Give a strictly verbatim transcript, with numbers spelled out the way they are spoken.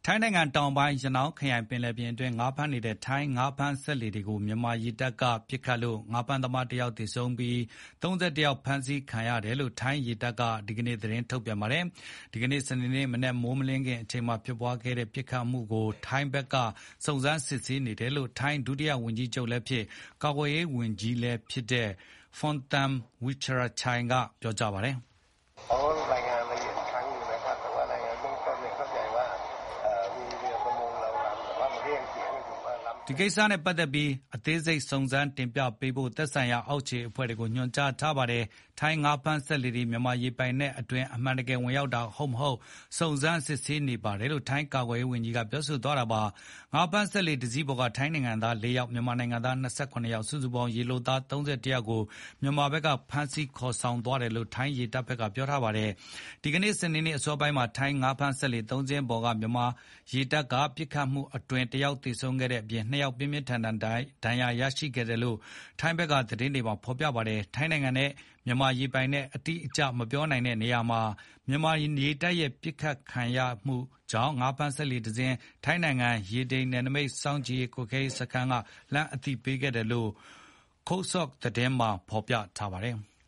ထိုင်းနိုင်ငံတောင်ပိုင်း ရနောင်းခရိုင်ပင်လယ်ပြင်အတွင်းငါးဖမ်းနေတဲ့ထိုင်းငါးဖမ်းစက်လှေတွေကိုမြန်မာရေတပ်ကပစ်ခတ်လို့ငါးဖမ်းသမားတယောက်သေဆုံးပြီးသုံး၁၁ယောက်ဖမ်းဆီးခံရတယ်လို့ထိုင်းရေတပ်ကဒီကနေ့သတင်းထုတ်ပြန်ပါတယ်။ဒီကနေ့စနေနေ့မနက်မိုးမလင်းခင်အချိန်မှာဖြစ်ပွားခဲ့တဲ့ပစ်ခတ်မှုကိုထိုင်းဘက်ကစုံစမ်းစစ်ဆေးနေတယ်လို့ထိုင်းဒုတိယဝန်ကြီးချုပ်လည်းဖြစ်ကာကွယ်ရေးဝန်ကြီးလည်းဖြစ်တဲ့ Phumtham Wechayachai ကပြောကြားပါတယ်။ ဒီကိစ္စနဲ့ပတ်သက်ပြီးအသေးစိတ်စုံစမ်းတင်ပြပေးဖို့သက်ဆိုင်ရာအောက်ခြေအဖွဲ့တွေကိုညွှန်ကြားထားပါတယ်။ထိုင်းငါးဖမ်းစက်လှေတွေမြန်မာရေပိုင်နက်အတွင်းအမှန်တကယ်ဝင်ရောက်တာဟုတ်မဟုတ်စုံစမ်းစစ်ဆေးနေပါတယ်လို့ထိုင်းကာကွယ်ရေးဝန်ကြီးကပြောဆိုသွားတာပါ။ငါးဖမ်းစက်လှေတစ်စီးပေါ်ကထိုင်းနိုင်ငံသားလေးယောက်မြန်မာနိုင်ငံသား၂၇ယောက်စုစုပေါင်းရေလုပ်သား၃၁ယောက်ကိုမြန်မာဘက်ကဖမ်းဆီးခေါ်ဆောင်သွားတယ်လို့ထိုင်းရေတပ်ဘက်ကပြောထားပါတယ်။ဒီကနေ့စနေနေ့အစောပိုင်းမှာထိုင်းငါးဖမ်းစက်လှေ၃စင်းပေါ်ကမြန်မာရေတပ်ကပစ်ခတ်မှုအတွင်းတယောက်သေဆုံးခဲ့တဲ့အပြင်နှစ်ယောက်ပြင်းပြင်းထန်ထန်ဒဏ်ရာရရှိခဲ့တယ်လို့ထိုင်းဘက်ကသတင်းတွေမှာဖေါ်ပြပါတယ်။ထိုင်းနိုင်ငံနဲ့မြန်မာရေပိုင်နက်အတိအကျမပြောနိုင်တဲ့နေရာမှာမြန်မာရေတပ်ရဲ့ပစ်ခတ်ခံရမှုကြောင့်ငါးဖမ်းစက်လှေတစ်စင်းထိုင်းနိုင်ငံရေတိမ်နယ်နိမိတ်စောင့်ကြည့်ရေးကွပ်ကဲရေးစခန်းကလှမ်းအသိပေးခဲ့တယ်လို့ Kosok သတင်းမှာဖေါ်ပြထားပါတယ်။